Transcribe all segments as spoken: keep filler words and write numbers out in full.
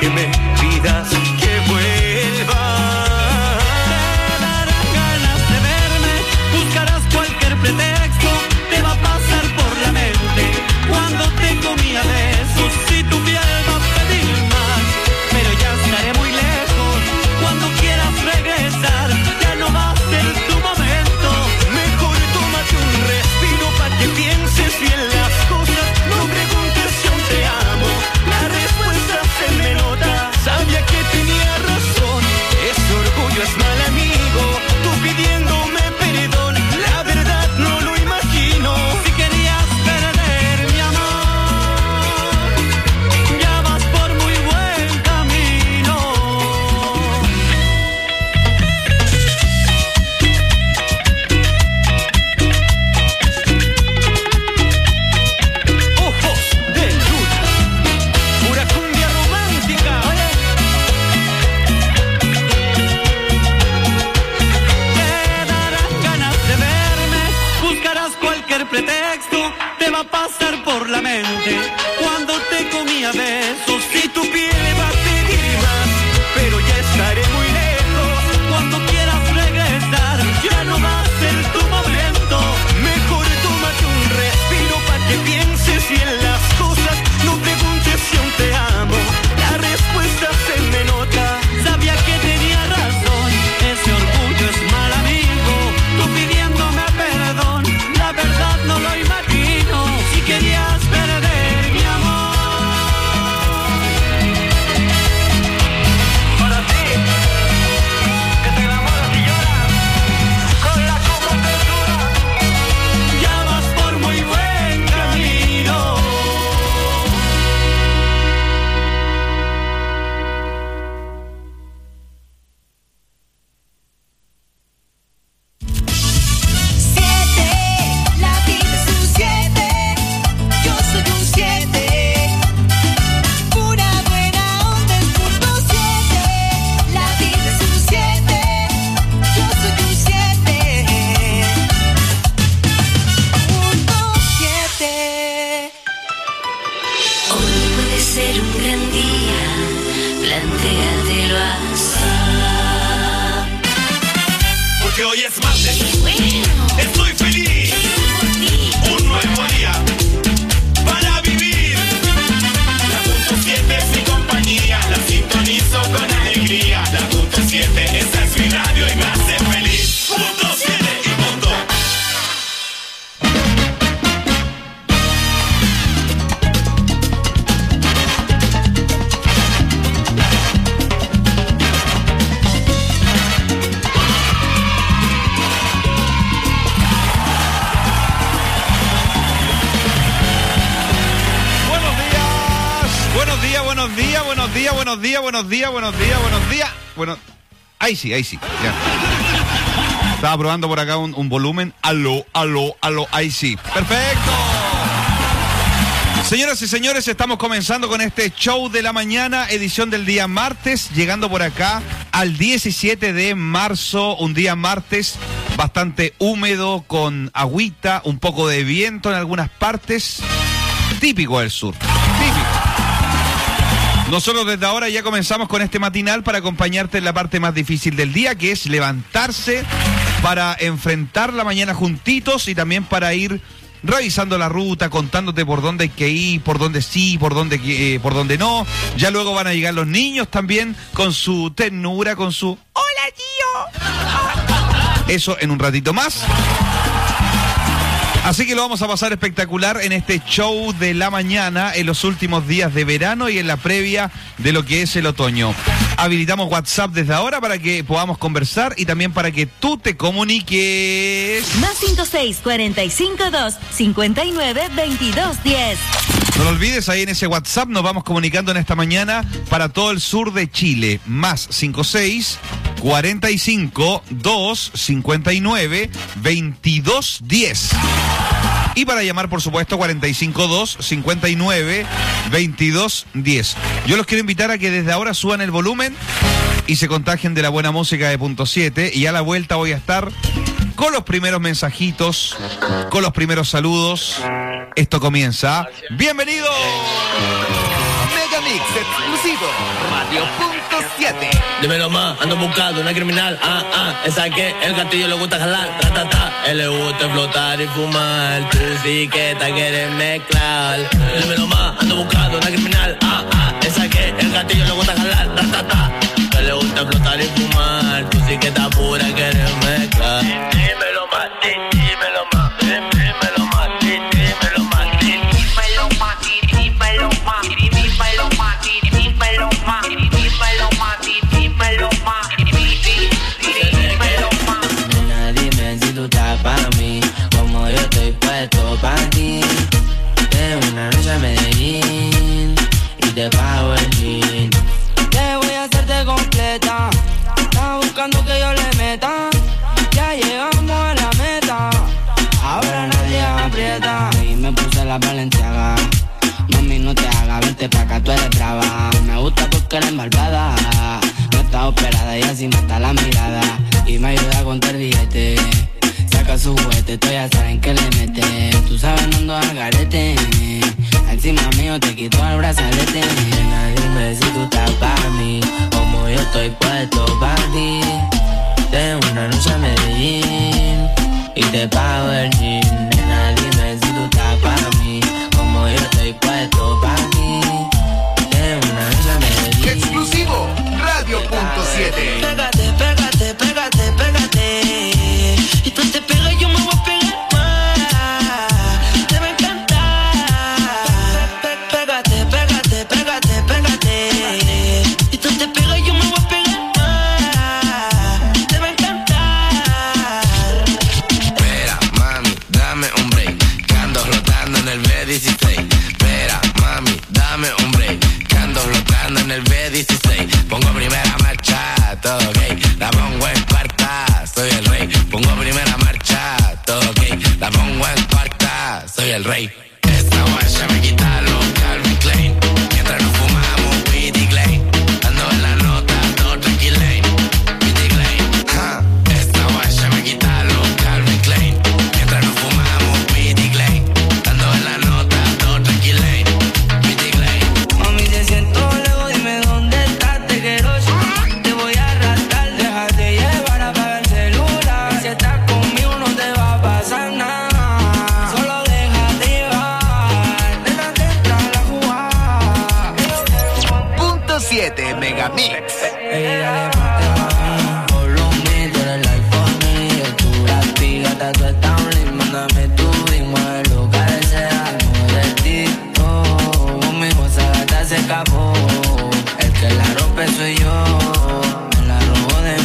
que me pidas que vuelva. Te darán ganas de verme, buscarás cualquier pretexto, te va a pasar por la mente cuando te comí a besos. Si tu piel va a pedir más, pero ya estaré muy lejos. Cuando quieras regresar, ya no va a ser tu momento. Mejor tómate un respiro pa' que pienses bien las cosas. No preguntes si aún te amo, la respuesta se me nota. Sabía que tenía razón, ese orgullo es mal amigo. Tú pidiéndome perdón, la verdad no lo imagino. Si querías perder mi amor, ya vas por muy buen camino. Ojos de luna, pura cumbia romántica. Te darán ganas de verme, buscarás cualquier pretexto, te va a pasar por la mente cuando te comí a besos. Si tu piel va a pedir más, pero ya estaré muy lejos. Cuando quieras regresar, ya no va a ser tu momento. Mejor tómate un respiro pa' que pienses bien las cosas. No preguntes si aún te amo, la respuesta se me nota. Sabía que tenía razón, ese orgullo es mal amigo. Tú pidiéndome perdón, la verdad no lo imagino. Si querías perder mi amor, Para ti, que te enamoras y lloras, con la copa apertura. ya vas por muy buen camino. Siete, la vida es un siete, yo soy un siete, pura buena onda es punto siete, la vida es un siete, yo soy un siete, punto siete. Hoy puede ser un gran día, plantéatelo así. Porque hoy es martes, Bueno, estoy feliz. por ti. Un nuevo día para vivir. La punto siete es mi compañía, la sintonizo con alegría. La punto siete, esa es mi radio y me hace feliz. Punto siete y punto. Buenos días, buenos días, buenos días, buenos días, buenos días, buenos días, buenos días. Bueno, ahí sí, ahí sí. Ya. Estaba probando por acá un, un volumen. Aló, aló, aló, ahí sí. Perfecto. Señoras y señores, estamos comenzando con este show de la mañana, edición del día martes, llegando por acá al diecisiete de marzo, un día martes bastante húmedo, con agüita, un poco de viento en algunas partes, típico del sur, típico. Nosotros desde ahora ya comenzamos con este matinal para acompañarte en la parte más difícil del día, que es levantarse para enfrentar la mañana juntitos y también para ir revisando la ruta, contándote por dónde hay que ir, por dónde sí, por dónde, eh, por dónde no. Ya luego van a llegar los niños también con su ternura, con su ¡hola, tío! Eso en un ratito más. Así que lo vamos a pasar espectacular en este show de la mañana, en los últimos días de verano y en la previa de lo que es el otoño. Habilitamos WhatsApp desde ahora para que podamos conversar y también para que tú te comuniques. Más cinco seis, cuarenta y cinco, dos, cincuenta y nueve, veintidós, diez. No lo olvides, ahí en ese WhatsApp nos vamos comunicando en esta mañana para todo el sur de Chile. Más cinco seis, cuarenta y cinco, dos, cincuenta y nueve, veintidós, diez. Y para llamar, por supuesto, cuarenta y cinco, dos, cincuenta y nueve, veintidós, diez. Yo los quiero invitar a que desde ahora suban el volumen y se contagien de la buena música de Punto siete. Y a la vuelta voy a estar con los primeros mensajitos, con los primeros saludos. Esto comienza. ¡Bienvenido! Mega Megamix exclusivo Radio Punto siete. Dímelo más, ando buscando una criminal, ah, ah, esa que el gatillo le gusta jalar, ta, ta, ta, él le gusta explotar y fumar, tú sí que te quieres mezclar. Dímelo más, ando buscando una criminal, ah, ah, esa que el gatillo le gusta jalar, ta, ta, ta, él le gusta explotar y fumar, tú sí que estás pura, quieres mezclar. Dímelo más, dímelo más, dímelo más, dímelo más, dímelo más, dímelo más, dímelo más, dímelo más, dímelo más, dímelo más, dímelo más. Nena, dime si tú estás para mí, como yo estoy puesto para ti. De una noche a Medellín y te pago el jean. Te voy a hacerte completa, estás buscando que yo le meta. Ya llegamos a la meta, ahora nadie aprieta. Y me puse la Balenciaga, mami no te hagas, vente pa' acá, tú eres brava. Me gusta porque eres malvada, no está operada y así mata la mirada. Y me ayuda a contar billete, saca su juguete, tú ya saben que le mete. Tú sabes no ando al garete, encima mío te quito el brazalete. Nena, dime si tú estás para mí, como yo estoy puesto para ti. De una noche a Medellín y te pago el jean. Nena, dime si tú estás para mí, como yo estoy puesto para ti. De una noche a Medellín. Exclusivo Radio Punto siete. Pégate, pégate, pégate, pégate. Y tú te pegas y yo me voy a pegar más. Te va a encantar. Pégate, pégate, pégate, pégate. Y tú te pegas y yo me voy a pegar más. Te va a encantar. Espera, mami, dame un break, que ando flotando en el B dieciséis. Espera, mami, dame un break, que ando flotando en el B dieciséis. Pongo primera marcha, todo ok, la pongo en cuarta, soy el rey. Pongo primera marcha, todo ok, la pongo en cuarta, soy el rey. Esta guaya me quita los Calvin Klein, mientras nos fumamos Witty Klein. Ando en la nota, todo tranquilain, Witty Klein. Ja. Esta guaya me quita los Calvin Klein, mientras nos fumamos Witty Klein. Ando en la nota, todo tranquilain, Witty Klein. Mami, te siento luego, dime dónde estás, te quiero. Te voy a arrastrar, déjate llevar, apaga el celular. Si estás conmigo no te va a pasar nada, solo déjate llevar, déjate entrar a jugar. Punto siete Megamix. Ey, dale, ponte más, follow me, tú eres el iPhone y yo tu gratis, gata, tú estás un link, mándame tu link, mueve lo que sea, mueve ti, oh, conmigo esa gata se escapó, el que la rompe soy yo, me la robo de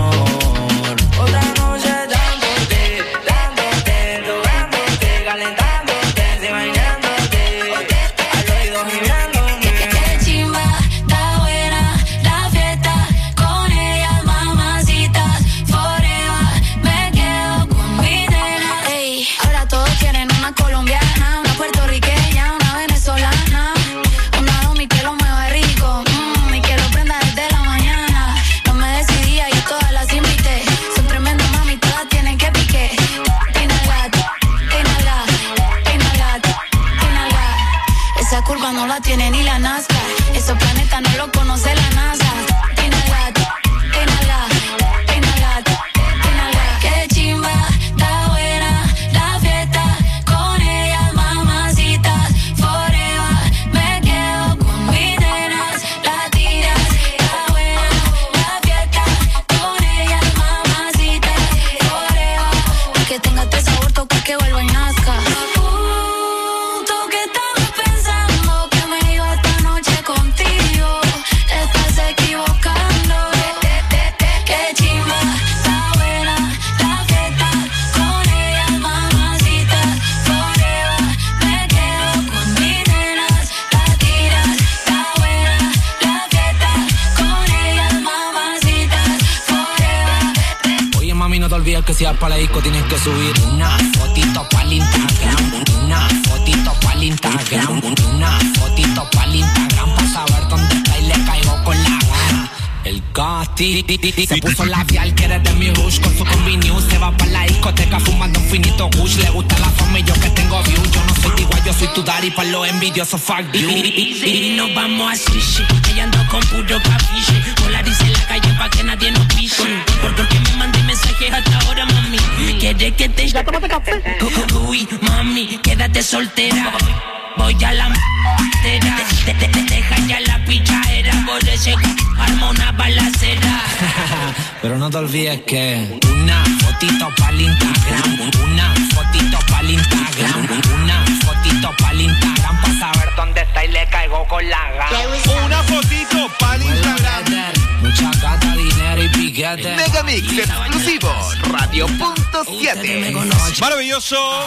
menor. Otra noche dándote, dándote, tocándote, calentándote, se bailándote, al oído gimiéndome. Qué chimba, está buena la fiesta, con ellas mamacitas, forever, me quedo con mi nena. Ey, ahora todos quieren una colombiana, una puertorriqueña, una venezolana, una domi que lo mueva rico, mmm, y que lo prenda desde la mañana. No me decidía, yo todas las invité, son tremendas mami, todas tienen que pique. Inhalar, inhalar, inhalar, inhalar. Esa curva no la tiene ni la Nazca, esos planetas no lo conoce la NASA. Inhalar, inhalar, inhalar, inhalar. Qué chimba, está buena la fiesta, con ellas mamacitas, forever, me quedo con mis nenas, la tiras, está buena la fiesta, con ellas mamacitas, forever, que tenga este sabor, toca que vuelva y nazca. Uh, tú que estabas pensando que me iba esta noche contigo, te estás equivocando. Qué chimba, está buena la fiesta, con ellas mamacitas, forever, me quedo con mis nenas, la tiras, está buena la fiesta, con ellas mamacitas, forever. Oye mami, no te olvides que si vas para la disco tienes que subir una fotito pa'l Instagram, una fotito pa'l Instagram, una fotito pa'l Instagram, pa' saber dónde está y le caigo con la gana. El Gatti se puso labial, quiere de mi rush con su combi news, se va pa' la discoteca fumando un finito kush, le gusta la fama y yo que tengo view, yo no soy igual, yo soy tu daddy pa' los envidiosos, fuck you. Y, y, y nos vamos a sushi. Ella ando con puro capiche. Polarice en la calle pa' que nadie nos pise. Por, porque me mandé mensajes hasta ahora, mami. ¿Quieres que te... Ya tómate café. Uy, mami, quédate soltera. Voy a la m***era. Te, te, te, deja ya la pichadera. Por ese arma una balacera. Pero no te olvides que una fotito pa'l Instagram. Una fotito pa'l Instagram. Una fotito pa'l Instagram. Pa' saber dónde está y le caigo con la gana. Una fotito pa'l Instagram. Mucha gata, dinero y piquete. Megamix exclusivo, Radio punto siete. Maravilloso.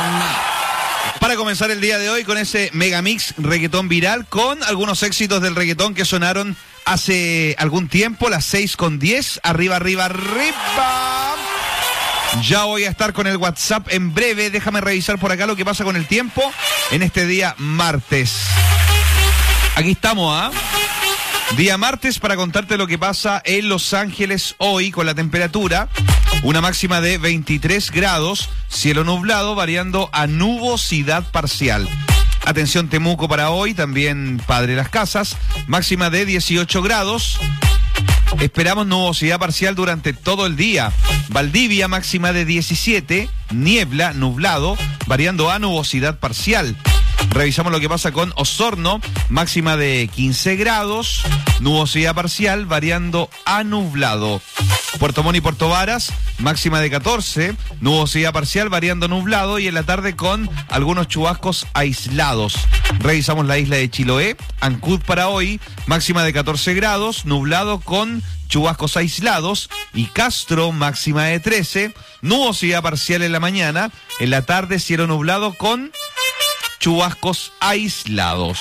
Para comenzar el día de hoy con ese Megamix reggaetón viral con algunos éxitos del reggaetón que sonaron hace algún tiempo, las seis con diez, arriba, arriba, arriba. Ya voy a estar con el WhatsApp en breve, déjame revisar por acá lo que pasa con el tiempo en este día martes. Aquí estamos, ¿ah? ¿eh? Día martes para contarte lo que pasa en Los Ángeles hoy con la temperatura. Una máxima de veintitrés grados, cielo nublado variando a nubosidad parcial. Atención Temuco para hoy, también Padre Las Casas, máxima de dieciocho grados. Esperamos nubosidad parcial durante todo el día. Valdivia máxima de diecisiete, niebla, nublado, variando a nubosidad parcial. Revisamos lo que pasa con Osorno, máxima de quince grados, nubosidad parcial, variando a nublado. Puerto Montt y Puerto Varas, máxima de catorce, nubosidad parcial, variando a nublado y en la tarde con algunos chubascos aislados. Revisamos la isla de Chiloé, Ancud para hoy, máxima de catorce grados, nublado con chubascos aislados, y Castro, máxima de trece, nubosidad parcial en la mañana, en la tarde cielo nublado con chubascos aislados.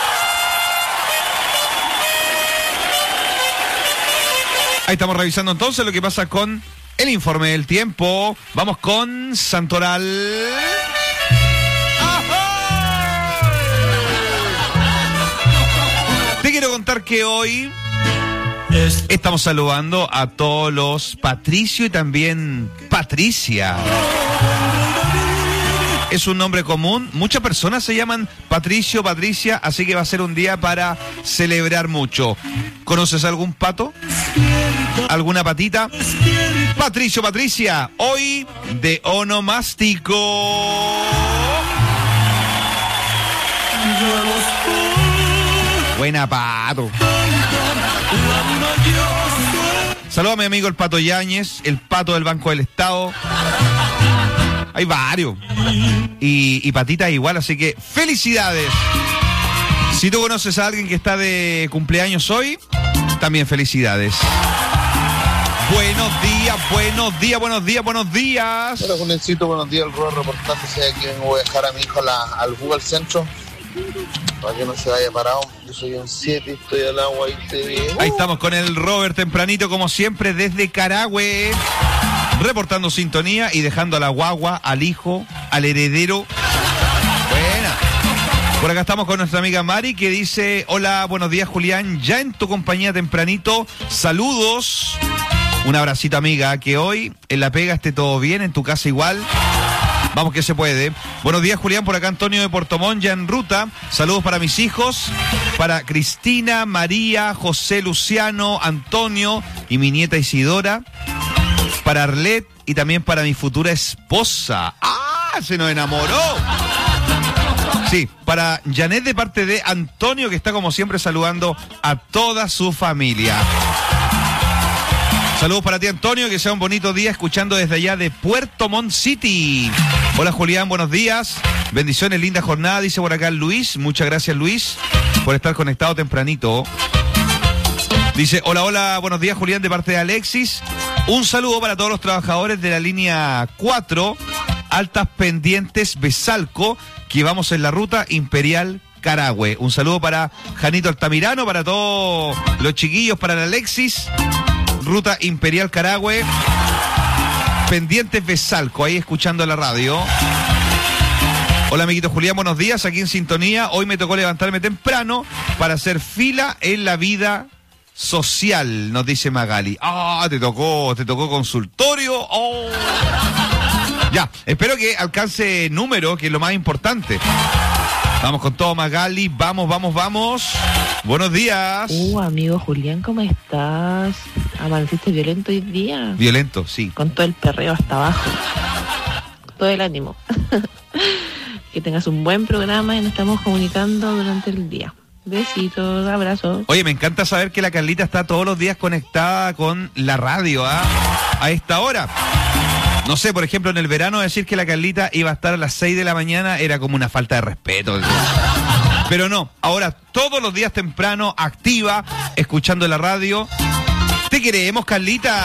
Ahí estamos revisando entonces lo que pasa con el informe del tiempo. Vamos con Santoral. ¡Ajá! Te quiero contar que hoy estamos saludando a todos los Patricio y también Patricia. Es un nombre común, muchas personas se llaman Patricio, Patricia, así que va a ser un día para celebrar mucho. ¿Conoces algún pato? ¿Alguna patita? Patricio, Patricia, hoy de onomástico. Buena, Pato. Saludos a mi amigo el Pato Yáñez, el Pato del Banco del Estado. Hay varios. Y, y patitas igual, así que felicidades. Si tú conoces a alguien que está de cumpleaños hoy, también felicidades. Buenos días, buenos días, buenos días, buenos días. Hola, Juancito, buenos días. El Rueda reportándose aquí. Vengo a dejar a mi hijo a la, al Google Centro para que no se vaya parado. Yo soy un siete, estoy al agua y te veo. Ahí estamos con el Robert tempranito, como siempre, desde Carahue. Reportando sintonía y dejando a la guagua, al hijo, al heredero. Buena. Por acá estamos con nuestra amiga Mari que dice: hola, buenos días Julián, ya en tu compañía tempranito, saludos. Un abracito amiga, que hoy en la pega esté todo bien, en tu casa igual. Vamos que se puede. Buenos días Julián, por acá Antonio de Puerto Montt ya en ruta. Saludos para mis hijos, para Cristina, María, José, Luciano, Antonio y mi nieta Isidora. Para Arlet y también para mi futura esposa. ¡Ah! Se nos enamoró. Sí, para Janet de parte de Antonio, que está como siempre saludando a toda su familia. Saludos para ti Antonio, que sea un bonito día escuchando desde allá de Puerto Montt City. Hola Julián, buenos días. Bendiciones, linda jornada, dice por acá Luis. Muchas gracias Luis por estar conectado tempranito. Dice: hola, hola, buenos días Julián, de parte de Alexis. Un saludo para todos los trabajadores de la línea cuatro, Altas Pendientes Besalco, que vamos en la ruta Imperial Carahue. Un saludo para Janito Altamirano, para todos los chiquillos, para el Alexis, ruta Imperial Carahue, Pendientes Besalco, ahí escuchando la radio. Hola amiguito Julián, buenos días, aquí en sintonía. Hoy me tocó levantarme temprano para hacer fila en la vida social, nos dice Magali. Ah, te tocó, te tocó consultorio. Oh. Ya, espero que alcance número, que es lo más importante. Vamos con todo, Magali. Vamos, vamos, vamos. Buenos días. Uh, amigo Julián, ¿cómo estás? ¿Amaneciste violento hoy día? Violento, sí. Con todo el perreo hasta abajo. Todo el ánimo. Que tengas un buen programa y nos estamos comunicando durante el día. Besitos, abrazos. Oye, me encanta saber que la Carlita está todos los días conectada con la radio, ¿ah? A esta hora. No sé, por ejemplo, en el verano decir que la Carlita iba a estar a las seis de la mañana era como una falta de respeto. Pero no, ahora todos los días temprano, activa, escuchando la radio. Te queremos, Carlita.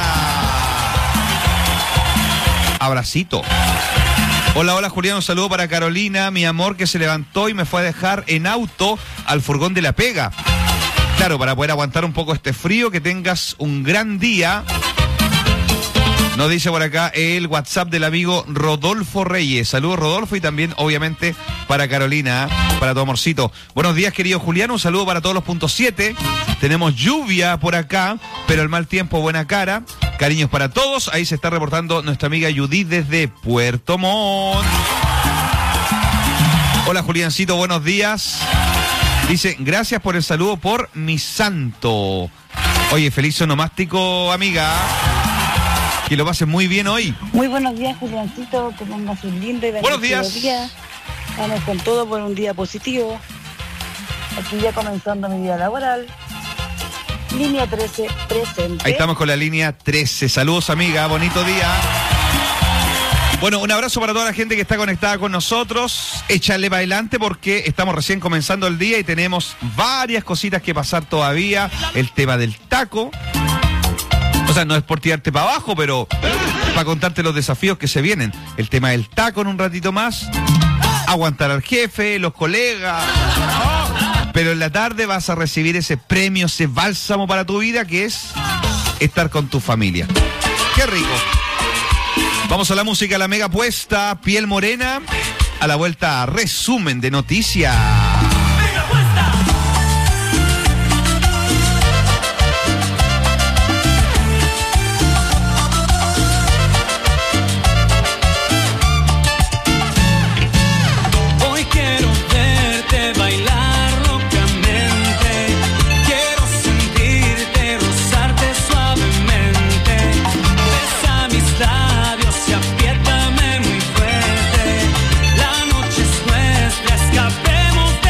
Abracito. Hola, hola, Julián, un saludo para Carolina, mi amor, que se levantó y me fue a dejar en auto al furgón de la pega. Claro, para poder aguantar un poco este frío, que tengas un gran día. Nos dice por acá el WhatsApp del amigo Rodolfo Reyes. Saludos, Rodolfo, y también, obviamente, para Carolina, para tu amorcito. Buenos días, querido Julián, un saludo para todos los puntos siete. Tenemos lluvia por acá, pero el mal tiempo, buena cara. Cariños para todos. Ahí se está reportando nuestra amiga Judith desde Puerto Montt. Hola, Juliancito, buenos días. Dice, gracias por el saludo por mi santo. Oye, feliz onomástico, amiga. Que lo pasen muy bien hoy. Muy buenos días, Juliancito. Que tengas un lindo y buenos días. día. Vamos con todo por un día positivo. Aquí ya comenzando mi día laboral. Línea trece, presente. Ahí estamos con la línea trece. Saludos, amiga. Bonito día. Bueno, un abrazo para toda la gente que está conectada con nosotros. Échale para adelante porque estamos recién comenzando el día y tenemos varias cositas que pasar todavía. El tema del taco. O sea, no es por tirarte para abajo, pero para contarte los desafíos que se vienen. El tema del taco en un ratito más. Aguantar al jefe, los colegas. Pero en la tarde vas a recibir ese premio, ese bálsamo para tu vida, que es estar con tu familia. ¡Qué rico! Vamos a la música, la mega puesta, Piel Morena. A la vuelta, resumen de noticias. Escapemos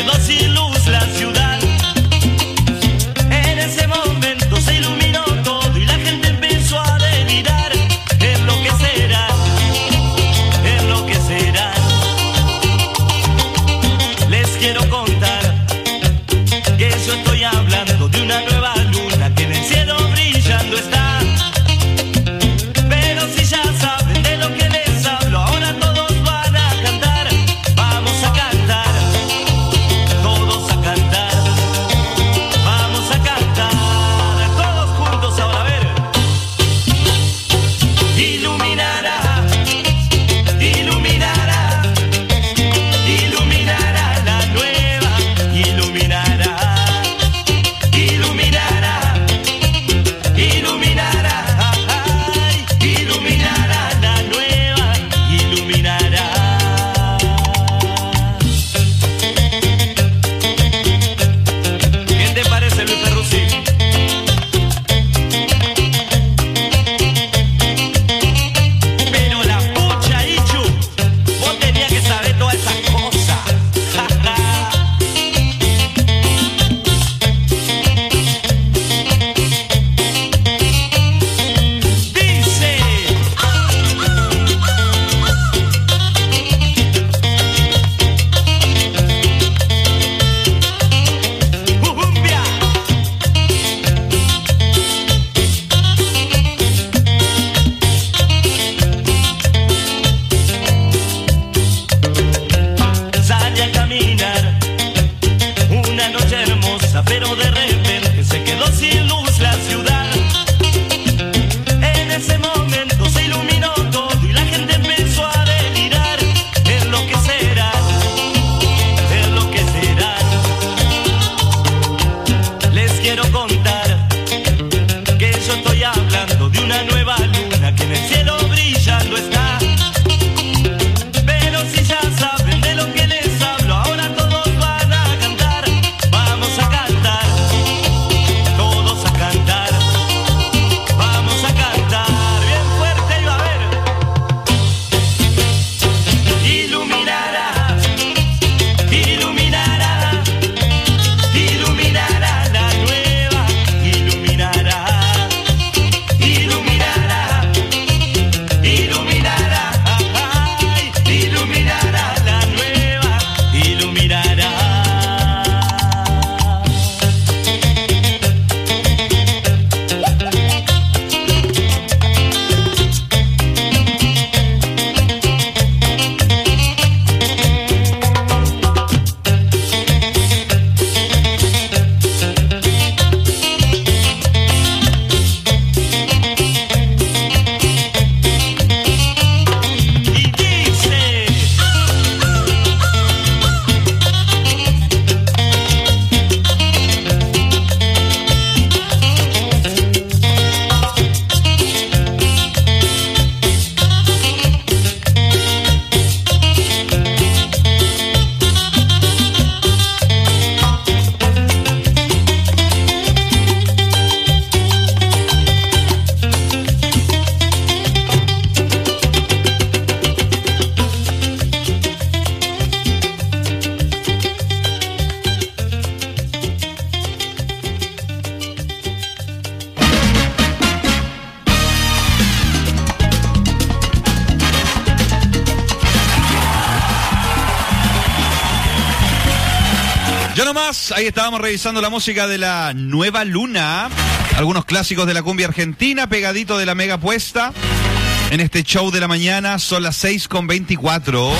quedó sin luz la ciudad. En ese momento se iluminó todo y la gente empezó a delirar. Es lo que será, es lo que será. Les quiero contar que yo estoy hablando de una nueva luna que en el cielo brillando está. Pero si ya saben de lo que les hablo, ahora todos van a cantar. Vamos a cantar, todos a cantar. Vamos a cantar, todos juntos ahora, a ver. Iluminará, iluminará, iluminará la nueva, iluminará, iluminará, iluminará, ay, iluminará la nueva, iluminará. ¿Qué te parece, Luis Perruzzi? Pero la pucha, Ichu, vos tenías que saber todas esas cosas. Dice Ujumbia. Sale a caminar una noche hermosa, pero de repente se quedó sin luz la ciudad. En ese momento se iluminó todo y la gente empezó a delirar. Es lo que será, es lo que será. Les quiero contar que yo estoy hablando de una nueva luna que en el cielo brillando está. Pero si ya saben de lo que les hablo, ahora todos van a cantar. Vamos a cantar, todos a cantar. Vamos a cantar, bien fuerte, iba a ver. Iluminará, iluminará, iluminará la nueva, iluminará, iluminará, iluminará, ay, iluminará la nueva, iluminará. Y dice Ya nomás, ahí estábamos revisando la música de la nueva luna. Algunos clásicos de la cumbia argentina, pegadito de la mega puesta. En este show de la mañana son las seis con veinticuatro.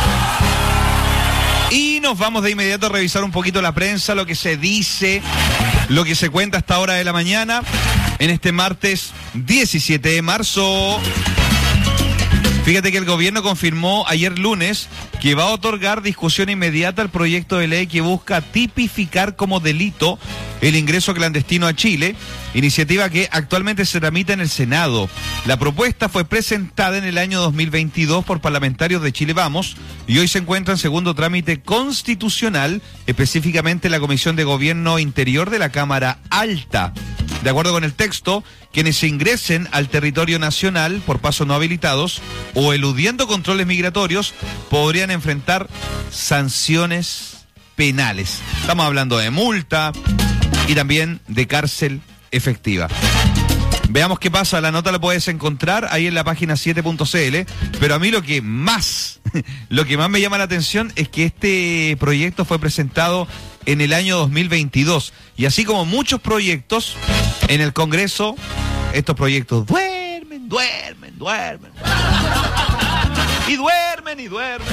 Y nos vamos de inmediato a revisar un poquito la prensa, lo que se dice, lo que se cuenta a esta hora de la mañana, en este martes diecisiete de marzo. Fíjate que el gobierno confirmó ayer lunes que va a otorgar discusión inmediata al proyecto de ley que busca tipificar como delito el ingreso clandestino a Chile, iniciativa que actualmente se tramita en el Senado. La propuesta fue presentada en el año dos mil veintidós por parlamentarios de Chile Vamos y hoy se encuentra en segundo trámite constitucional, específicamente en la Comisión de Gobierno Interior de la Cámara Alta. De acuerdo con el texto, quienes ingresen al territorio nacional por pasos no habilitados o eludiendo controles migratorios podrían enfrentar sanciones penales. Estamos hablando de multa y también de cárcel efectiva. Veamos qué pasa, la nota la puedes encontrar ahí en la página siete punto c l, pero a mí lo que más, lo que más me llama la atención es que este proyecto fue presentado en el año dos mil veintidós, y así como muchos proyectos en el Congreso, estos proyectos duermen, duermen, duermen, y duermen, y duermen.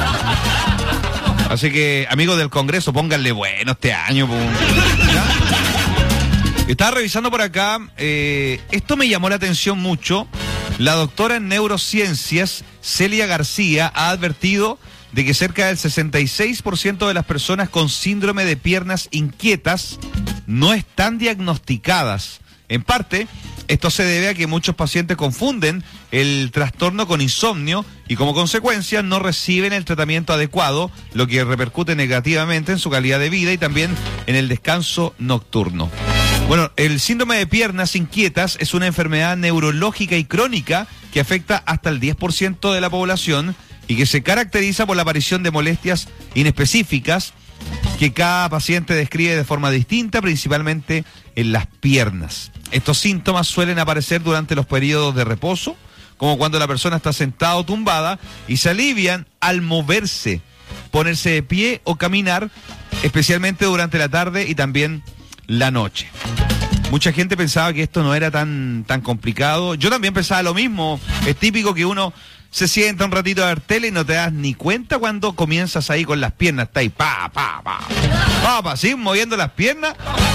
Así que, amigos del Congreso, pónganle bueno este año. ¿Ya? Estaba revisando por acá, eh, esto me llamó la atención mucho. La doctora en neurociencias, Celia García, ha advertido de que cerca del sesenta y seis por ciento de las personas con síndrome de piernas inquietas no están diagnosticadas. En parte, esto se debe a que muchos pacientes confunden el trastorno con insomnio y como consecuencia no reciben el tratamiento adecuado, lo que repercute negativamente en su calidad de vida y también en el descanso nocturno. Bueno, el síndrome de piernas inquietas es una enfermedad neurológica y crónica que afecta hasta el diez por ciento de la población y que se caracteriza por la aparición de molestias inespecíficas que cada paciente describe de forma distinta, principalmente en las piernas. Estos síntomas suelen aparecer durante los periodos de reposo, como cuando la persona está sentada o tumbada, y se alivian al moverse, ponerse de pie o caminar, especialmente durante la tarde y también la noche. Mucha gente pensaba que esto no era tan, tan complicado. Yo también pensaba lo mismo. Es típico que uno se sienta un ratito a ver tele y no te das ni cuenta cuando comienzas ahí con las piernas. Está ahí, pa, pa, pa. Pa, pa, ¿sí? Moviendo las piernas.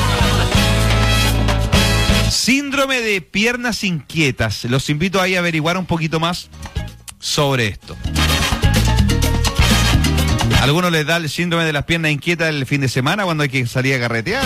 Síndrome de piernas inquietas. Los invito ahí a averiguar un poquito más sobre esto. ¿A algunos les da el síndrome de las piernas inquietas el fin de semana cuando hay que salir a carretear?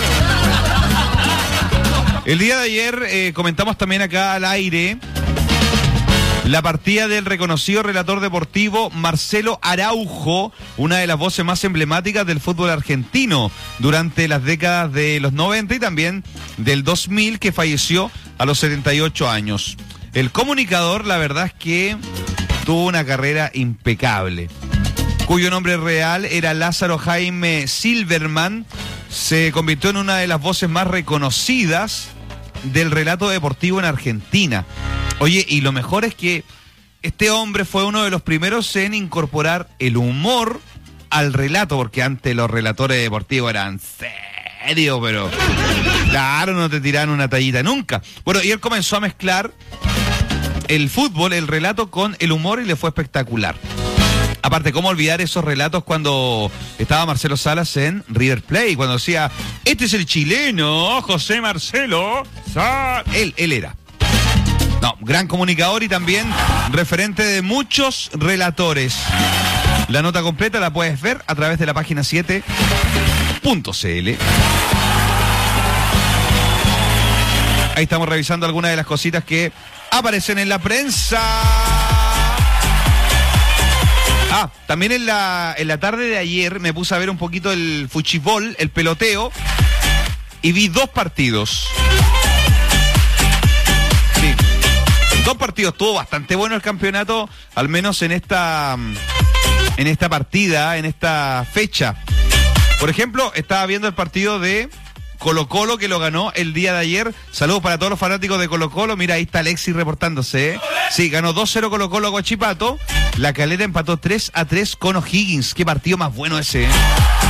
El día de ayer eh, comentamos también acá al aire la partida del reconocido relator deportivo Marcelo Araujo, una de las voces más emblemáticas del fútbol argentino durante las décadas de los noventa y también del dos mil, que falleció a los setenta y ocho años. El comunicador, la verdad es que tuvo una carrera impecable, cuyo nombre real era Lázaro Jaime Silverman. Se convirtió en una de las voces más reconocidas del relato deportivo en Argentina. Oye, y lo mejor es que este hombre fue uno de los primeros en incorporar el humor al relato, porque antes los relatores deportivos eran serios, pero claro, no te tiraban una tallita nunca. Bueno, y él comenzó a mezclar el fútbol, el relato con el humor, y le fue espectacular. Aparte, ¿cómo olvidar esos relatos cuando estaba Marcelo Salas en River Plate? Cuando decía, este es el chileno, José Marcelo Salas. Él, él era. No, gran comunicador y también referente de muchos relatores. La nota completa la puedes ver a través de la página siete punto c l. Ahí estamos revisando algunas de las cositas que aparecen en la prensa. Ah, también en la, en la tarde de ayer me puse a ver un poquito el fuchibol, el peloteo, y vi dos partidos. Sí, dos partidos. Estuvo bastante bueno el campeonato, al menos en esta, en esta partida, en esta fecha. Por ejemplo, estaba viendo el partido de Colo Colo, que lo ganó el día de ayer. Saludos para todos los fanáticos de Colo Colo. Mira, ahí está Alexis reportándose, ¿eh? Sí, ganó dos cero Colo Colo a Guachipato. La Calera empató tres a tres con O'Higgins. Qué partido más bueno ese, ¿eh?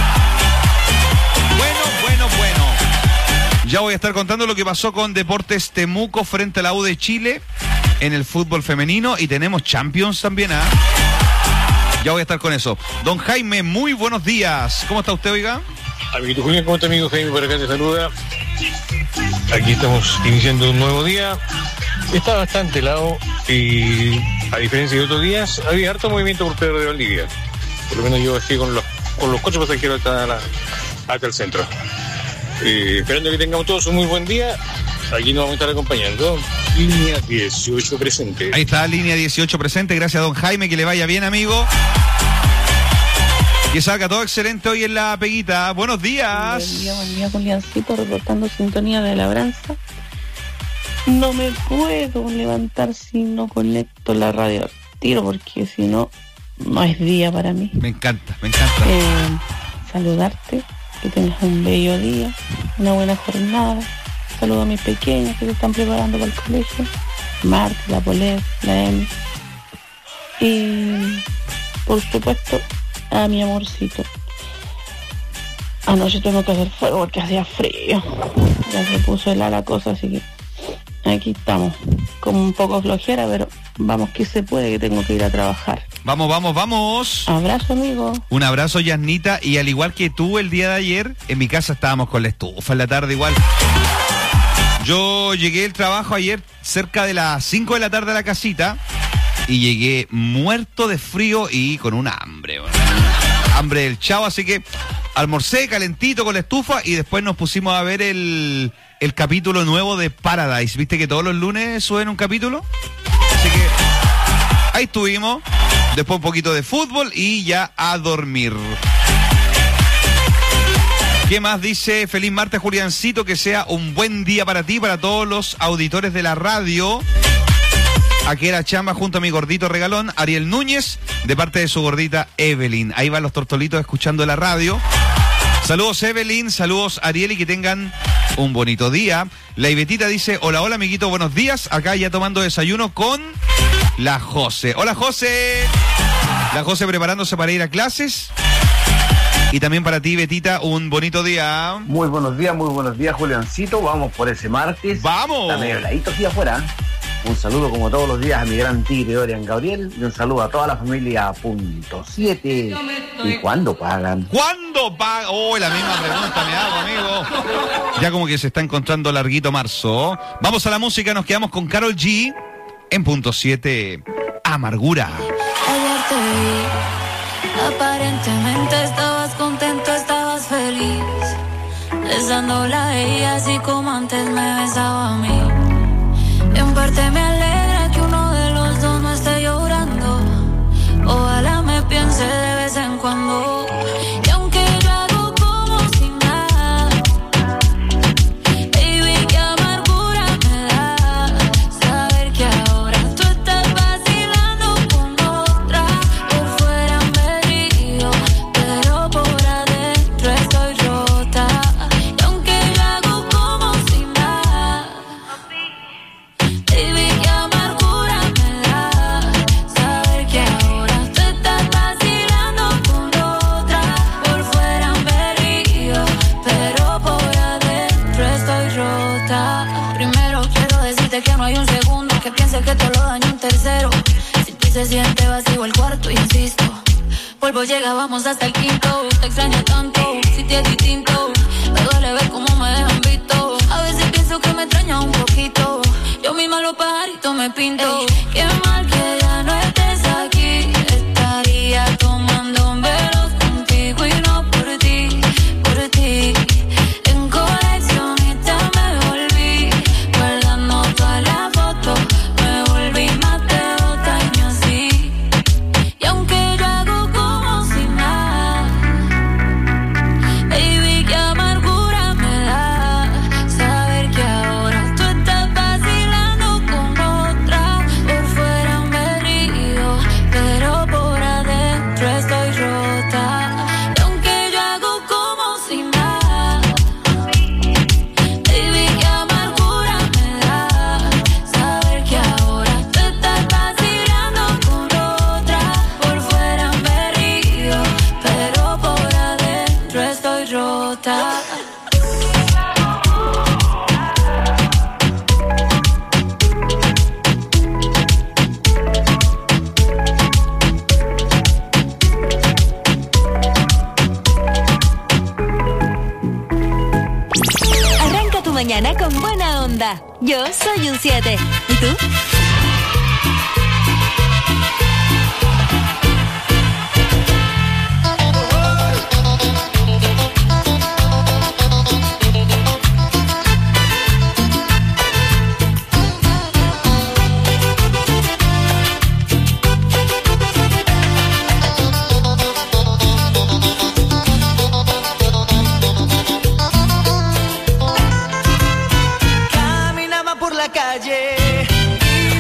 Bueno, bueno, bueno. Ya voy a estar contando lo que pasó con Deportes Temuco frente a la U de Chile en el fútbol femenino. Y tenemos Champions también, ¿ah? ¿eh? Ya voy a estar con eso. Don Jaime, muy buenos días. ¿Cómo está usted, oiga? Amiguito Julián, ¿cómo está, amigo Jaime? Por acá te saluda. Aquí estamos iniciando un nuevo día. Está bastante helado y, a diferencia de otros días, había harto movimiento por Pedro de Valdivia. Por lo menos yo bajé con los, con los coches pasajeros hasta, la, hasta el centro. Eh, esperando que tengamos todos un muy buen día. Aquí nos vamos a estar acompañando. Línea dieciocho presente. Ahí está, línea dieciocho presente. Gracias, don Jaime, que le vaya bien, amigo. Que salga todo excelente hoy en la peguita. Buenos días. Buen día, buen día, Juliancito, reportando sintonía de labranza. No me puedo levantar si no conecto la radio al tiro, porque si no, no es día para mí. Me encanta, me encanta. Eh, saludarte, que tengas un bello día, una buena jornada. Saludo a mis pequeños que se están preparando para el colegio, Marta, la Polet, la Emi. Y por supuesto a mi amorcito. Anoche tengo que hacer fuego porque hacía frío. Ya se puso helada la cosa, así que aquí estamos. Como un poco flojera, pero vamos que se puede, que tengo que ir a trabajar. Vamos, vamos, vamos. Abrazo, amigo. Un abrazo, Yasnita. Y al igual que tú el día de ayer, en mi casa estábamos con la estufa en la tarde igual. Yo llegué al trabajo ayer cerca de las cinco de la tarde a la casita y llegué muerto de frío y con un hambre, bueno, hambre del chavo, así que almorcé calentito con la estufa y después nos pusimos a ver el, el capítulo nuevo de Paradise. ¿Viste que todos los lunes suben un capítulo? Así que ahí estuvimos, después un poquito de fútbol y ya a dormir. ¿Qué más dice? Feliz martes, Juliancito, que sea un buen día para ti, para todos los auditores de la radio. Aquí era chamba junto a mi gordito regalón, Ariel Núñez, de parte de su gordita Evelyn. Ahí van los tortolitos escuchando la radio. Saludos Evelyn, saludos Ariel y que tengan un bonito día. La Ibetita dice, hola, hola amiguito, buenos días. Acá ya tomando desayuno con la José. Hola José. La José preparándose para ir a clases. Y también para ti, Betita, un bonito día. Muy buenos días, muy buenos días, Juliancito. Vamos por ese martes. ¡Vamos! Está medio heladito aquí afuera. Un saludo como todos los días a mi gran tigre Dorian Gabriel. Y un saludo a toda la familia Punto siete. ¿Y cuándo pagan? ¿Cuándo pagan? Oh, la misma pregunta me hago, amigo. Ya como que se está encontrando larguito marzo. Vamos a la música, nos quedamos con Karol G en Punto siete. Amargura. Ayer te vi, aparentemente estabas contento, estabas feliz, besándola a ella así como antes me besaba a mí. En parte me alegra que uno de los dos no esté llorando, ojalá me piense de vez en cuando. Y aunque yo hago como si nada, baby, qué amargura me da saber que ahora tú estás vacilando con otra. Por fuera me río, pero por adentro estoy rota. Y aunque yo hago como si nada, baby, qué amargura me da saber que ahora tú estás vacilando con otra. Por fuera me río, pero por adentro estoy rota. Primero quiero decirte que no hay un segundo que piense que te lo daño un tercero. Si ti se siente vacío el cuarto, insisto, polvo llega, vamos hasta el quinto. Te extraño tanto, si te es distinto, me duele ver cómo me dejan visto. A veces pienso que me extraña un poquito, yo misma los pajaritos me pinto. Ey, qué mal que ya no estés aquí, estaría tomando velos contigo y no por ti, por ti. En coleccionista me volví, guardando todas las fotos, me volví más de dos años así. Y aunque yo hago como si nada, baby, qué amargura me da saber que ahora tú estás vacilando con otra. Por fuera me río, pero por adentro estoy rota. Y aunque yo hago como si nada, baby, qué amargura me da saber que ahora tú estás vacilando con otra. Por fuera me río, pero por adentro estoy rota. Arranca tu mañana con buena onda. Yo soy un siete. ¿Y tú? Caminaba por la calle y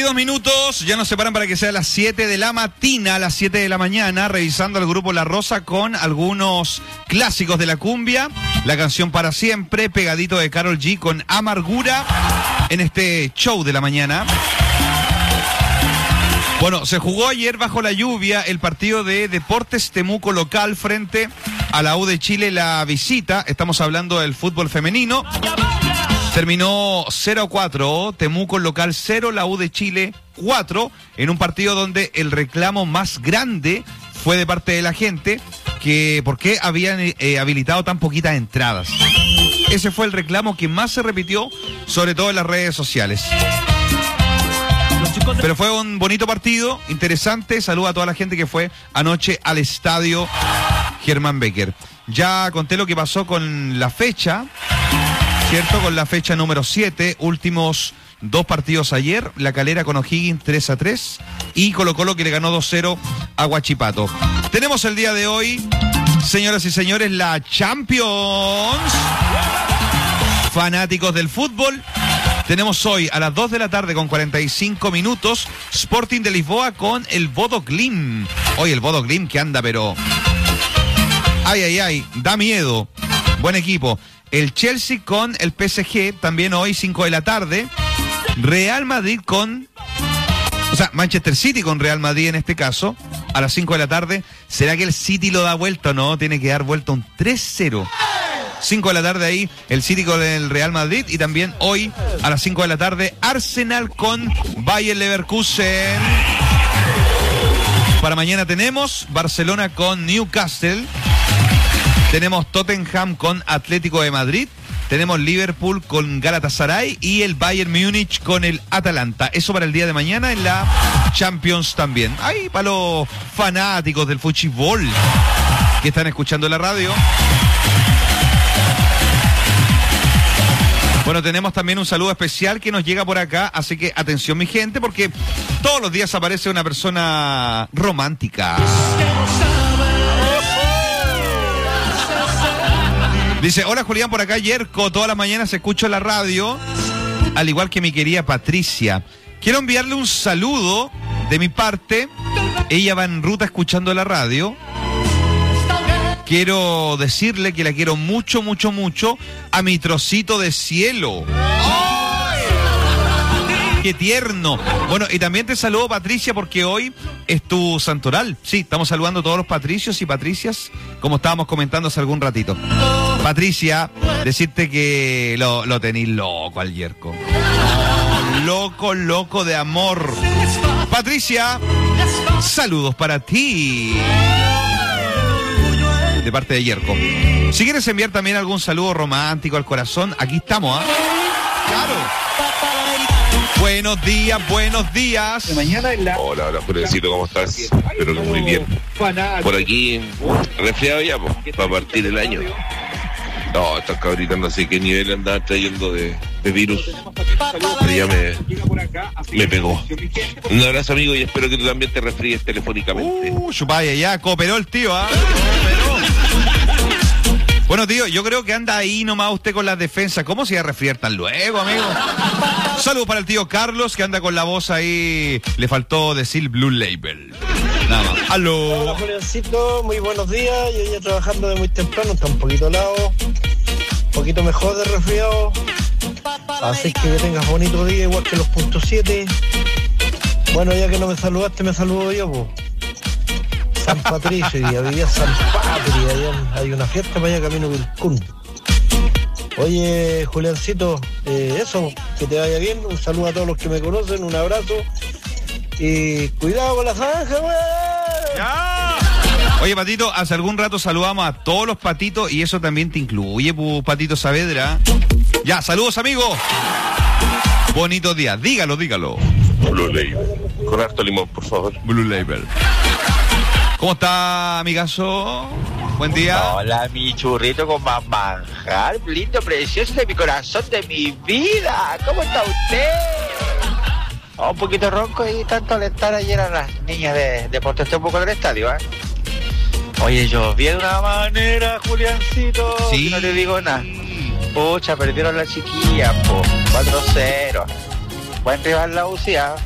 veintidós minutos, ya nos separan para que sea las siete de la mañana, a las siete de la mañana, revisando el grupo La Rosa con algunos clásicos de la cumbia, la canción Para Siempre, pegadito de Karol G con Amargura, en este show de la mañana. Bueno, se jugó ayer bajo la lluvia el partido de Deportes Temuco local frente a la U de Chile, la visita, estamos hablando del fútbol femenino. Terminó cero a cuatro, Temuco local cero, la U de Chile cuatro, en un partido donde el reclamo más grande fue de parte de la gente, que por qué habían eh, habilitado tan poquitas entradas. Ese fue el reclamo que más se repitió, sobre todo en las redes sociales. Pero fue un bonito partido, interesante. Saludo a toda la gente que fue anoche al estadio Germán Becker. Ya conté lo que pasó con la fecha, ¿cierto? Con la fecha número siete, últimos dos partidos ayer. La Calera con O'Higgins tres a tres y Colo Colo que le ganó dos cero a Huachipato. Tenemos el día de hoy, señoras y señores, la Champions. Fanáticos del fútbol. Tenemos hoy a las dos de la tarde con cuarenta y cinco minutos Sporting de Lisboa con el Bodo Glimt. Hoy el Bodo Glimt que anda pero... Ay, ay, ay, da miedo. Buen equipo. El Chelsea con el P S G también hoy cinco de la tarde. Real Madrid con... O sea, Manchester City con Real Madrid en este caso a las cinco de la tarde. ¿Será que el City lo da vuelta o no? Tiene que dar vuelta un tres cero. cinco de la tarde ahí, el City con el Real Madrid. Y también hoy, a las cinco de la tarde, Arsenal con Bayer Leverkusen. Para mañana tenemos Barcelona con Newcastle. Tenemos Tottenham con Atlético de Madrid. Tenemos Liverpool con Galatasaray y el Bayern Múnich con el Atalanta. Eso para el día de mañana en la Champions también. Ay, para los fanáticos del fútbol que están escuchando la radio. Bueno, tenemos también un saludo especial que nos llega por acá, así que atención mi gente, porque todos los días aparece una persona romántica. Dice, hola Julián, por acá Yerko, todas las mañanas escucho la radio, al igual que mi querida Patricia. Quiero enviarle un saludo de mi parte, ella va en ruta escuchando la radio. Quiero decirle que la quiero mucho, mucho, mucho a mi trocito de cielo. ¡Ay! ¡Qué tierno! Bueno, y también te saludo, Patricia, porque hoy es tu santoral. Sí, estamos saludando a todos los patricios y patricias, como estábamos comentando hace algún ratito. Patricia, decirte que lo, lo tenís loco al Yerko. Loco, loco de amor. Patricia, saludos para ti. De parte de Yerko. Si quieres enviar también algún saludo romántico al corazón, aquí estamos, ¿ah? ¿eh? Claro. Buenos días, buenos días. Hola, hola, Juliancito, ¿cómo estás? Espero que muy bien. Por aquí, resfriado ya, pues, para partir el año. No, estas cabritas no sé qué nivel andaban trayendo de, de virus. Pero ya me, me pegó. Un abrazo, amigo, y espero que tú también te resfríes telefónicamente. Uh, chupaya, ya, cooperó el tío, ¿ah? ¿eh? Cooperó. Bueno, tío, yo creo que anda ahí nomás usted con las defensas. ¿Cómo se iba a resfriar tan luego, amigo? Saludos para el tío Carlos, que anda con la voz ahí. Le faltó decir Blue Label. Nada más. ¡Aló! Hola, Juliancito, muy buenos días. Yo ya trabajando de muy temprano, está un poquito helado, un poquito mejor de resfriado. Así que que tengas bonito día, igual que los puntos siete. Bueno, ya que no me saludaste, me saludo yo, pues. San Patricio, y vivía San Patria, allá hay una fiesta para allá camino Vilcún. Oye, Juliancito, eh, eso, que te vaya bien, un saludo a todos los que me conocen, un abrazo y cuidado con la zanja, güey. ¡Ya! Oye, Patito, hace algún rato saludamos a todos los patitos y eso también te incluye, pu, Patito Saavedra. Ya, saludos, amigos. Bonito día, dígalo, dígalo. Blue Label, con harto limón, por favor. Blue Label. ¿Cómo está, amigazo? Buen día. Hola, mi churrito con más manjar, lindo, precioso de mi corazón, de mi vida. ¿Cómo está usted? Oh, un poquito ronco y tanto alentar ayer a las niñas de Deportes Temuco del estadio, ¿eh? Oye, lloví de una manera, Juliancito, sí. No te digo nada. Pucha, perdieron las chiquillas, po, cuatro cero. Buen rival la U C I A.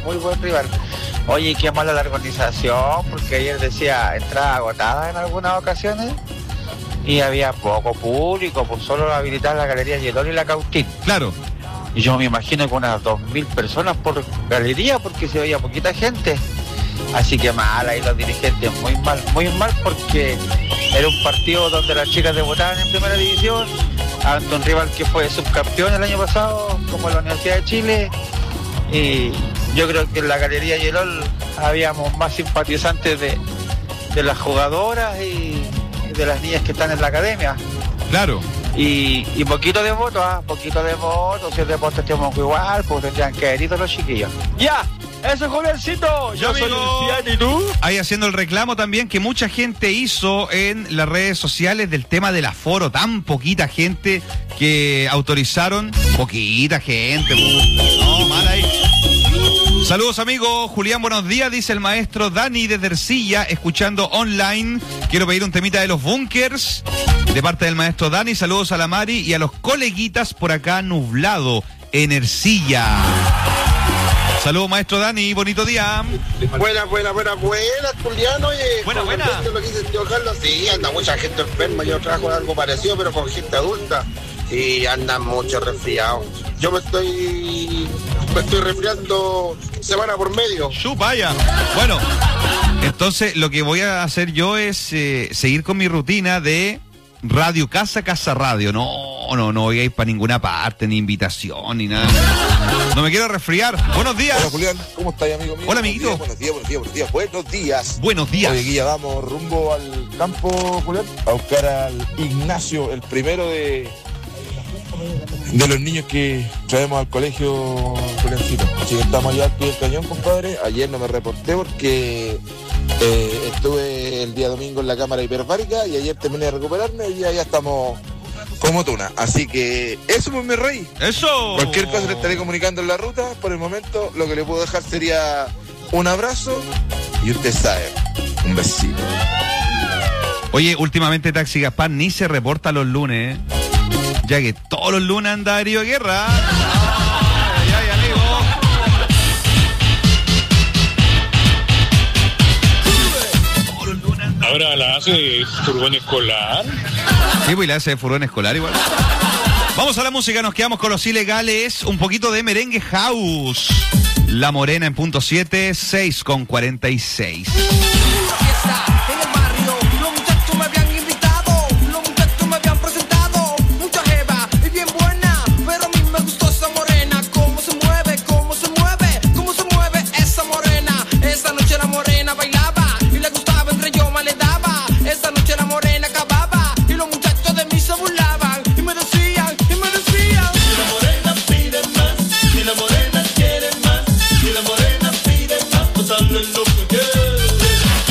muy buen rival. Oye, qué mala la organización, porque ayer decía entrada agotada en algunas ocasiones y había poco público, pues solo habilitar la galería Yelol y la Cautín. Claro. Y yo me imagino que unas dos mil personas por galería, porque se veía poquita gente. Así que mal ahí los dirigentes, muy mal, muy mal, porque era un partido donde las chicas debutaban en primera división ante un rival que fue subcampeón el año pasado, como la Universidad de Chile. Y yo creo que en la galería Yelol habíamos más simpatizantes de, de las jugadoras y de las niñas que están en la academia. Claro. Y, y poquito de votos, ¿ah? Poquito de votos, si el deporte estemos igual, pues tendrían que haber ido los chiquillos. ¡Ya! ¡Eso es Juliancito! Yo soy Luciano, ¿y tú? Ahí haciendo el reclamo también que mucha gente hizo en las redes sociales del tema del aforo. Tan poquita gente que autorizaron. Poquita gente. No, mal ahí. Saludos amigos, Julián, buenos días, dice el maestro Dani desde Ercilla, escuchando online. Quiero pedir un temita de los Bunkers de parte del maestro Dani. Saludos a la Mari y a los coleguitas por acá nublado en Ercilla. Saludos maestro Dani, bonito día. Buena, buena, buena, buena, Julián, oye. Buena, con buena. respecto a lo que dice el tío Carlos, sí, anda mucha gente enferma, yo trabajo en algo parecido, pero con gente adulta. Sí, andan mucho resfriados. Yo me estoy, me estoy resfriando semana por medio. ¡Su vaya! Bueno, entonces lo que voy a hacer yo es eh, seguir con mi rutina de Radio Casa, Casa Radio. No, no, no voy a ir para ninguna parte, ni invitación, ni nada. No me quiero resfriar. Buenos días. Hola, Julián. ¿Cómo estás, amigo mío? Hola, amiguito. Buenos días, buenos días, buenos días, buenos días. Buenos días. Hoy aquí ya vamos rumbo al campo, Julián, a buscar al Ignacio, el primero de, de los niños que traemos al colegio, Juliancito. Así que estamos allá al pie del cañón, compadre. Ayer no me reporté porque eh, estuve el día domingo en la cámara hiperbárica y ayer terminé de recuperarme y ya, ya estamos como tuna. Así que eso, pues, mi rey. Eso. Cualquier cosa le estaré comunicando en la ruta. Por el momento lo que le puedo dejar sería un abrazo y usted sabe, un besito. Oye, últimamente Taxi Gaspar ni se reporta los lunes, ¿eh? Ya que todos los lunes anda herido de guerra. Ay, ay, amigo. Ahora la hace furgón escolar. Sí, pues la hace furgón escolar igual. Vamos a la música, nos quedamos con los ilegales. Un poquito de merengue house. La Morena en punto siete, seis con cuarenta y seis. En el barrio, los muchachos me habían invitado, los muchachos me habían presentado, mucha jeva y bien buena, pero a mí me gustó esa morena, cómo se mueve, cómo se mueve, cómo se mueve esa morena. Esa noche la morena bailaba y le gustaba, entre yo más le daba. Esa noche la morena acababa y los muchachos de mí se burlaban y me decían, y me decían. Si la morena pide más, si la morena quiere más, si la morena pide más, pues hazle lo que quiere.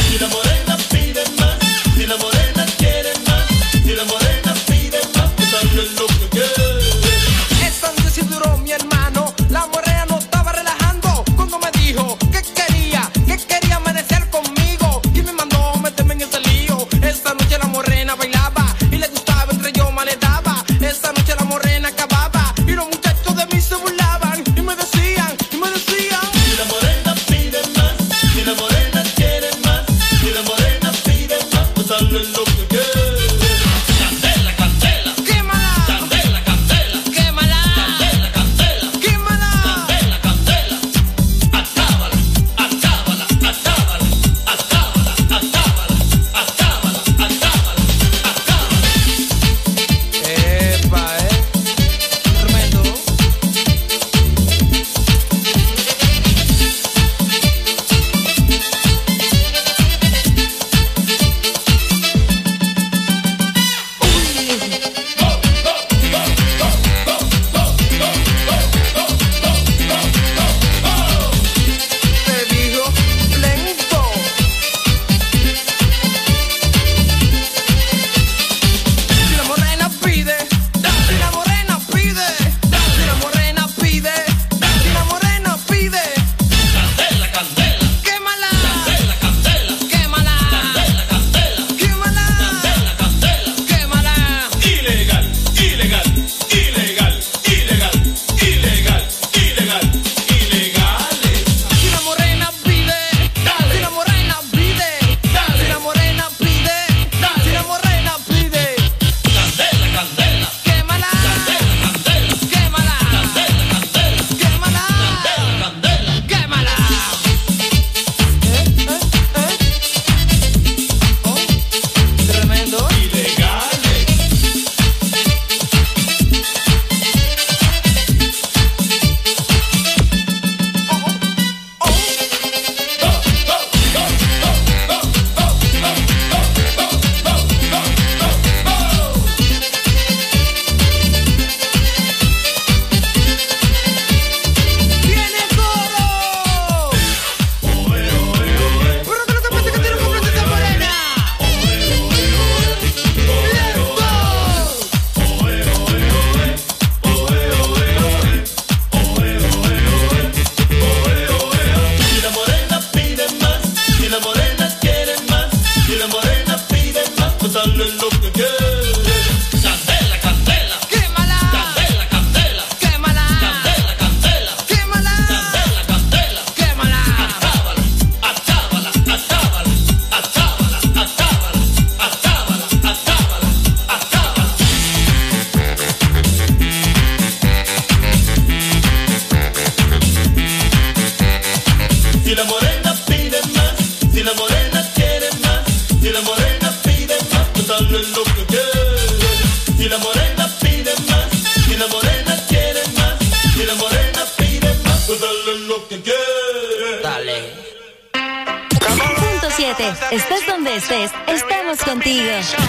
Estés donde estés, estamos contigo.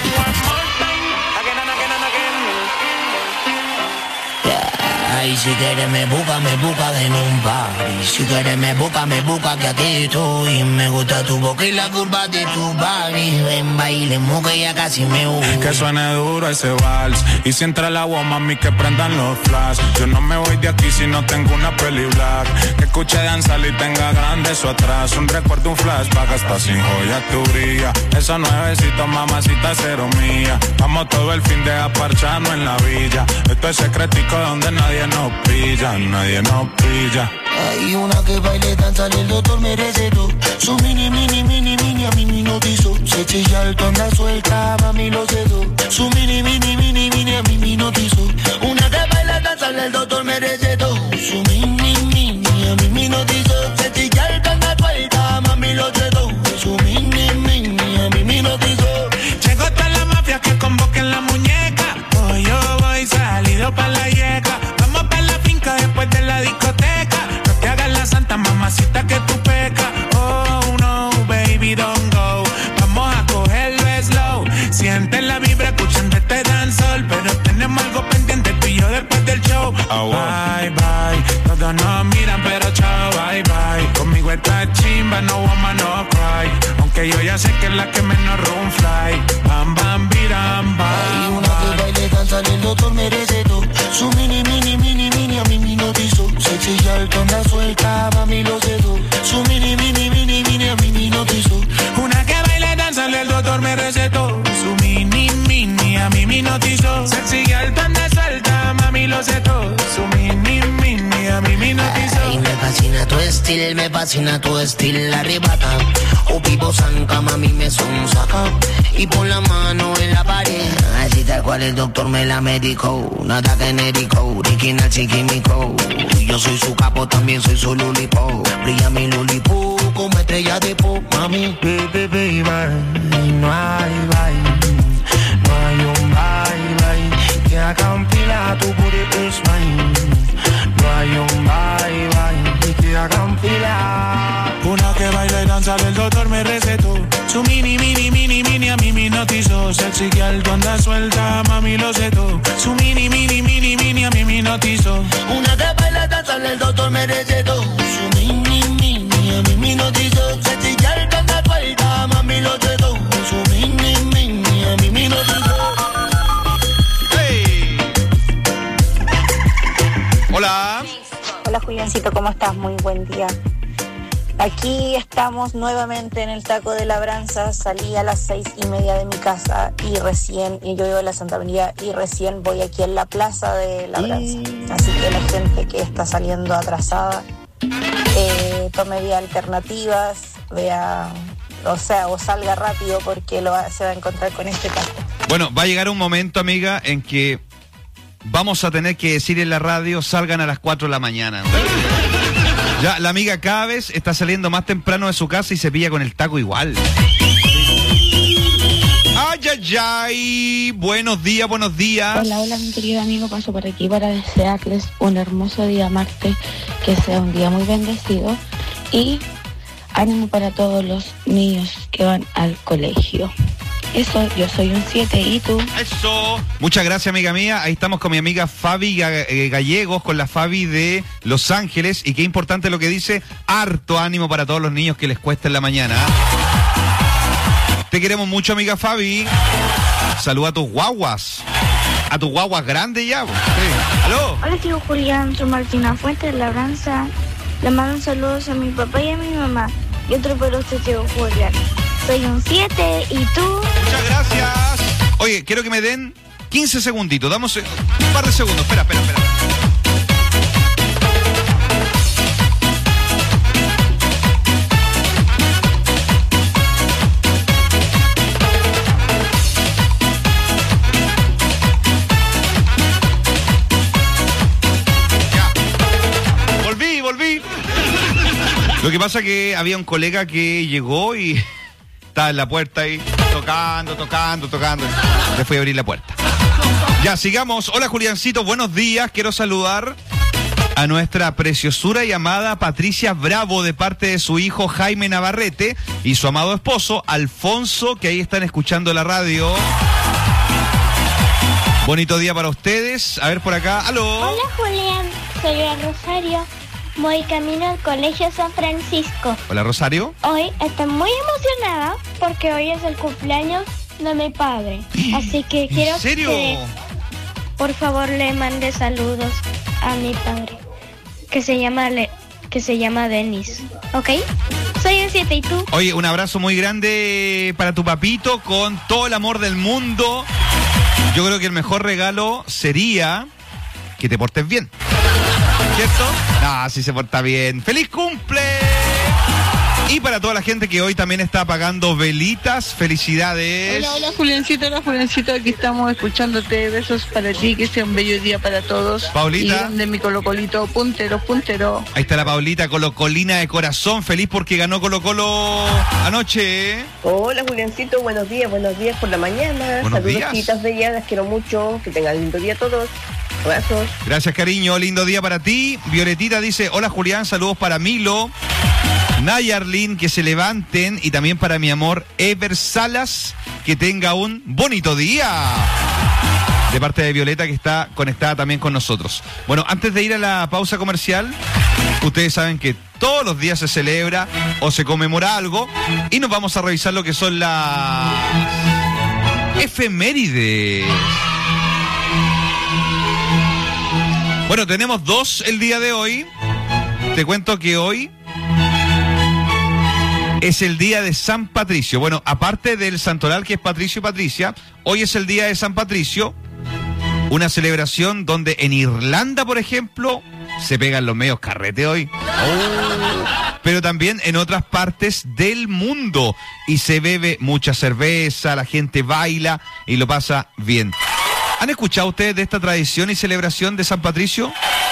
Ay, si quieres me busca, me busca en un party. Si quieres me busca, me busca que aquí estoy. Me gusta tu boca y la curva de tu body. Ven, bailemos que ya casi me voy. Que suene duro ese vals. Y si entra el agua, mami, que prendan los flash. Yo no me voy de aquí si no tengo una peli black. Que escuche danzar y tenga grande eso atrás. Un recuerdo, un flashback, hasta sin joya tu brilla. Esos nuevecitos, mamacita, cero mía. Vamos todo el fin de aparcharnos en la villa. Esto es secretico donde nadie nos pilla, nadie nos pilla. Hay una que baile, danza, el doctor me recetó. Su mini, mini, mini, mini, a mí me notizó. Se chilla el tonda suelta, mami lo cedo. Su mini, mini, mini, mini, a mí me notizó. Una que baila, danza, el doctor me recetó. Su mini, mini, a mí me notizó. Se chilla el tonda suelta, mami lo cedo. Su mini, mini, a mí me notizó. Llegó toda la mafia que convoquen la muñeca. Hoy yo voy salido pa' la yeca. Vamos pa' la finca después de la discoteca. No te hagas la santa mamacita que tú pecas. Oh no, baby, don't go. Vamos a cogerlo slow. Siente la vibra escuchando este dancehall. Pero tenemos algo pendiente tú y yo después del show. Oh, bye, bye. Todos nos miran pero chao, bye, bye. Conmigo esta chimba, no woman, no cry. Aunque yo ya sé que es la que menos room fly. Bam, bam, biram, bam. Hay una que baile, danza, el doctor me recetó. Su mini, mini, mini, mini, a mí me notizó. Se chilla el tonda suelta, mami lo cedo. Su mini, mini, mini, mini, a mí me notizó. Una que baile, danza, el doctor me recetó. Su mini, mini, a mí me notizó. Se chilla el tonda suelta, mami lo cedo. Su mini, mini, a mí me notizó. Ay, me fascina tu estilo, me fascina tu estilo, arrebata. O vivo zanca, mami me sonsaca. Y pon la mano en la pared. Así tal cual el doctor me la medicó. Nada genérico, original chiquimico. Yo soy su capo, también soy su lulipo. Brilla mi lulipo como estrella de pop, mami. Baby, baby, bye. No hay bye. No hay un bye, bye. Que haga un pila, tu booty is mine. No hay un bye, bye. Y que haga un pila. Una que baila y danza, el doctor me recetó. Su mini, mini, mini, mini, a mí me notizó. Sexy que alto anda suelta, mami lo cedo. Su mini, mini, mini, mini, a mí me notizó. Una que baila, danza, el doctor me recetó. Su mini, mini, a mí me notizó. Sexy que alto anda suelta, mami lo cedo. Su mini, mini, a mí me notizó. Hey. Hola. Hola Juliancito, ¿cómo estás? Muy buen día. Aquí estamos nuevamente en el Taco de Labranza. Salí a las seis y media de mi casa y recién, y yo vivo en la Santa Avenida, y recién voy aquí en la plaza de Labranza. Así que la gente que está saliendo atrasada, eh, tome vías alternativas, vea, o sea, o salga rápido porque lo va, se va a encontrar con este taco. Bueno, va a llegar un momento, amiga, en que vamos a tener que decir en la radio, salgan a las cuatro de la mañana. Ya, la amiga cada vez está saliendo más temprano de su casa y se pilla con el taco igual. Ay, ay, ay. Buenos días, buenos días. Hola, hola, mi querido amigo. Paso por aquí para desearles un hermoso día martes, que sea un día muy bendecido y ánimo para todos los niños que van al colegio. Eso, yo soy un siete, ¿y tú? Eso. Muchas gracias, amiga mía. Ahí estamos con mi amiga Fabi Gallegos, con la Fabi de Los Ángeles. Y qué importante lo que dice, harto ánimo para todos los niños que les cuesta en la mañana. Te queremos mucho, amiga Fabi. Saluda a tus guaguas. A tus guaguas grandes ya. Sí. ¿Aló? Hola, tío Julián, soy Martina Fuentes de Labranza. Le mando saludos a mi papá y a mi mamá. Y otro para usted, tío Julián. Soy un siete, ¿y tú? Muchas gracias. Oye, quiero que me den quince segunditos. Damos un par de segundos. Espera, espera, espera. Ya. Volví, volví. Lo que pasa es que había un colega que llegó y estaba en la puerta ahí, tocando, tocando, tocando. Le fui a abrir la puerta. Ya, sigamos. Hola, Juliancito, buenos días. Quiero saludar a nuestra preciosura y amada Patricia Bravo de parte de su hijo Jaime Navarrete y su amado esposo Alfonso, que ahí están escuchando la radio. Bonito día para ustedes. A ver por acá. ¡Aló! Hola Julián, soy la Rosario. Voy camino al Colegio San Francisco. Hola Rosario. Hoy estoy muy emocionada porque hoy es el cumpleaños de mi padre. Así que quiero ¿En serio? que por favor le mande saludos a mi padre, que se llama Le que se llama Denis. ¿Ok? Soy el siete y tú. Oye, un abrazo muy grande para tu papito con todo el amor del mundo. Yo creo que el mejor regalo sería que te portes bien. ¿Cierto? Ah, sí se porta bien. ¡Feliz cumple! Y para toda la gente que hoy también está apagando velitas, felicidades. Hola, hola Juliancito, hola Juliancito, aquí estamos escuchándote. Besos para ti, que sea un bello día para todos. Paulita. Y grande mi Colo-Colito, puntero, puntero. Ahí está la Paulita, Colocolina de corazón, feliz porque ganó Colo Colo anoche. Hola Juliancito, buenos días, buenos días por la mañana. Buenos Saludos, días. chiquitas bellas, las quiero mucho, que tengan lindo día todos. Abrazos. Gracias, cariño, lindo día para ti. Violetita dice, hola Julián, saludos para Milo. Nayarlin, que se levanten, y también para mi amor Ever Salas, que tenga un bonito día. De parte de Violeta, que está conectada también con nosotros. Bueno, antes de ir a la pausa comercial, ustedes saben que todos los días se celebra o se conmemora algo, y nos vamos a revisar lo que son las efemérides. Bueno, tenemos dos el día de hoy. Te cuento que hoy es el día de San Patricio. Bueno, aparte del santoral que es Patricio y Patricia, hoy es el día de San Patricio, una celebración donde en Irlanda, por ejemplo, se pegan los medios carrete hoy. Oh. Pero también en otras partes del mundo, y se bebe mucha cerveza, la gente baila y lo pasa bien. ¿Han escuchado ustedes de esta tradición y celebración de San Patricio?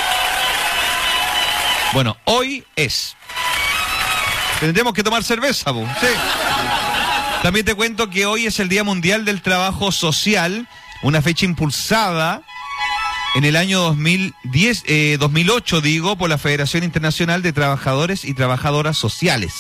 Bueno, hoy es... Tendremos que tomar cerveza, ¿no? Sí. También te cuento que hoy es el Día Mundial del Trabajo Social, una fecha impulsada en el año dos mil diez, eh, dos mil ocho, digo, por la Federación Internacional de Trabajadores y Trabajadoras Sociales.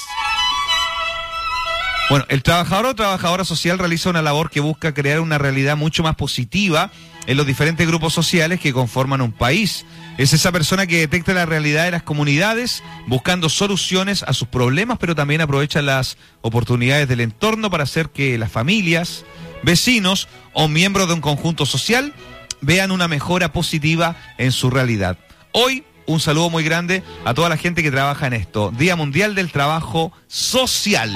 Bueno, el trabajador o trabajadora social realiza una labor que busca crear una realidad mucho más positiva en los diferentes grupos sociales que conforman un país. Es esa persona que detecta la realidad de las comunidades, buscando soluciones a sus problemas, pero también aprovecha las oportunidades del entorno para hacer que las familias, vecinos o miembros de un conjunto social vean una mejora positiva en su realidad. Hoy, un saludo muy grande a toda la gente que trabaja en esto. Día Mundial del Trabajo Social.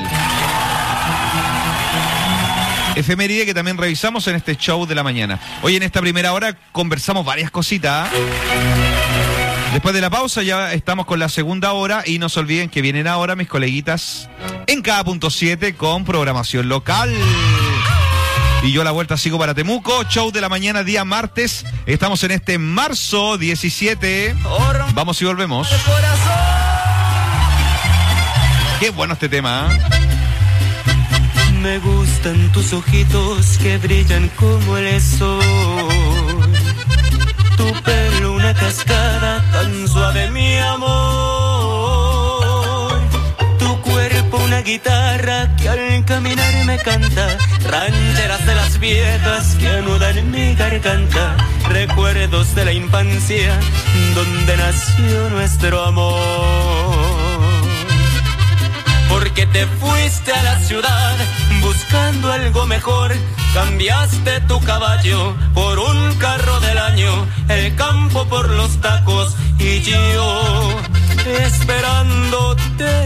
Efeméride que también revisamos en este show de la mañana. Hoy en esta primera hora conversamos varias cositas. Después de la pausa ya estamos con la segunda hora, y no se olviden que vienen ahora mis coleguitas en K punto siete con programación local. Y yo a la vuelta sigo para Temuco, show de la mañana, día martes. Estamos en este marzo diecisiete. Vamos y volvemos. Qué bueno este tema, ¿eh? Me gustan tus ojitos que brillan como el sol. Tu pelo una cascada tan suave, mi amor. Tu cuerpo una guitarra que al caminar me canta. Rancheras de las viejas que anudan en mi garganta. Recuerdos de la infancia donde nació nuestro amor. Porque te fuiste a la ciudad buscando algo mejor. Cambiaste tu caballo por un carro del año, el campo por los tacos y yo esperándote.